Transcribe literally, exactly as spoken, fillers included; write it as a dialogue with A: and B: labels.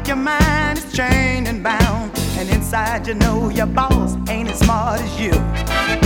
A: like your mind is chained and bound, and inside you know your boss ain't as smart as you.